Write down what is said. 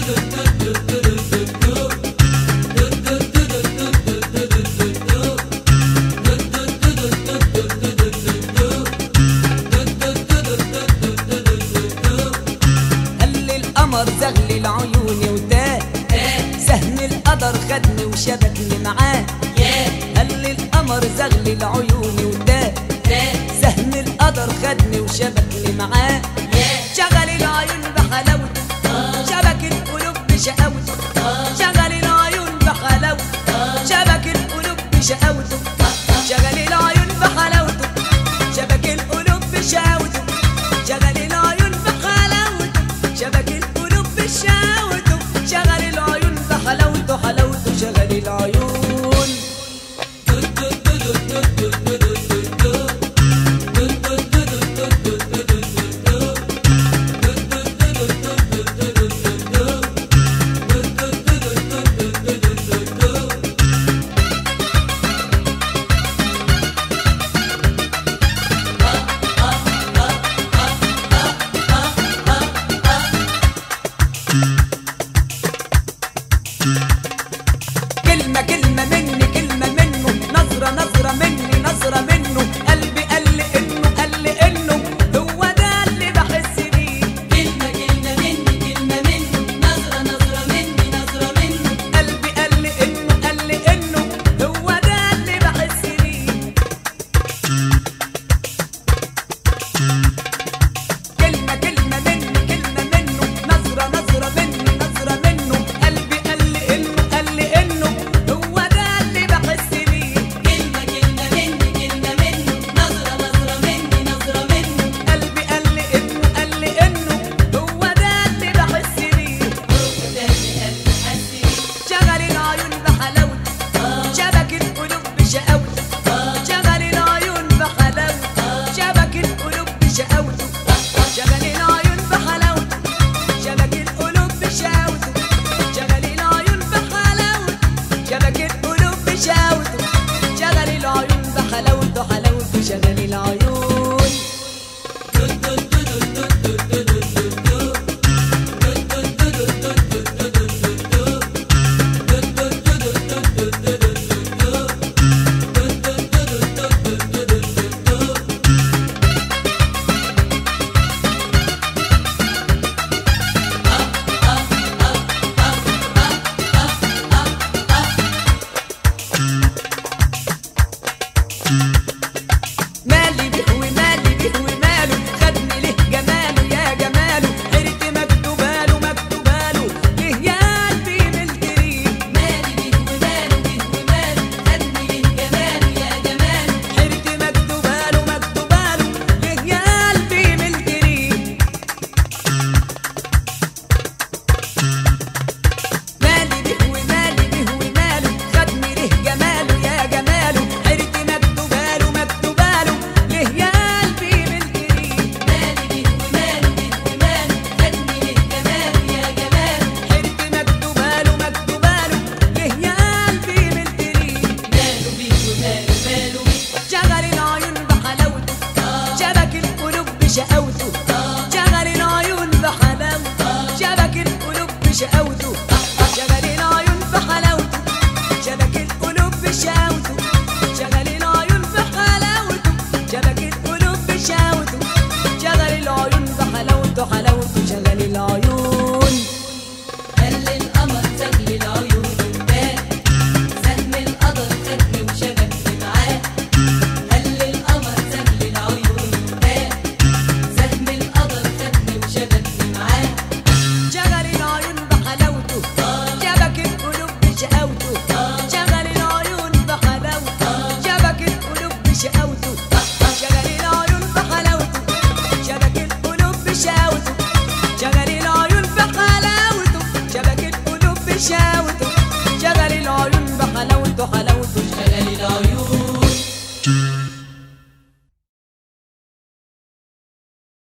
زغلل عيوني وتاه سهم القدر خدني وشبكني معاه. قال لي القمر زغلل عيوني وتاه سهم القدر خدني وشبكني معاه. شغل العيون بحلاوته شبك القلوب بشقاوته. شغل العيون بحلاوته شبك القلوب بشقاوته. شغل العيون بحلاوته شبك القلوب بشقاوته. شغل العيون بحلاوته شبك القلوب بشقاوته. شغل العيون بحلاوته حلاوته. شغل العيون كلمة كلمة مني كلمة منه. نظرة نظرة مني نظرة منه. قلبي قال لي إنه هو ده اللي بحس بيه. كلمة كلمة مني كلمة منه. نظرة نظرة مني نظرة منه. قلبي قال لي إنه هو ده اللي بحس بيه. كلمة كلمة مني كلمة منه. نظرة نظرة مني نظرة منه. قلبي قال لي إنه هو ده اللي بحس بيه. كلمة كلمة مني كلمة منه. نظرة نظرة مني نظرة منه. قلبي قال لي إنه هو ده اللي بحس بيه. هو ده اللي قلبي حس بيه. شغل العيون بحلاوته شبك القلوب بشقاوته. شغل العيون بحلاوته شبك القلوب بشقاوته. شغل العيون بحلاوته شبك القلوب بشقاوته. شغل العيون بحلاوته شبك القلوب بشقاوته. شغل العيون بحلاوته حلاوته. شغل العيون مالي به ومالي به وماله. خدني له جماله يا جماله. حرت مكتوباله مكتوباله. ليه يا قلبي ملت ليه. مالي بيه وماله بيه وماله. خدني ليه جماله يا جماله. حرت مكتوباله مكتوباله. ليه يا قلبي ملت ليه. مالي به ومالي به وماله. خدني له جماله يا جماله. حرت مكتوباله مكتوباله. ليه يا قلبي ملت ليه. مالي بيه وماله بيه وماله. خدني ليه جماله يا جماله. حرت مكتوباله مكتوباله. ليه يا قلبي ملت ليه. ماله بيه وماله ماله بيه. شغل العيون بحلاوته شبك القلوب بشقاوته. شغل العيون بحلاوته شبك القلوب بشقاوته. شغل العيون بحلاوته شبك القلوب بشقاوته. شغل العيون بحلاوته شبك القلوب بشقاوته. شغل العيون بحلاوته حلاوته. شغل العيون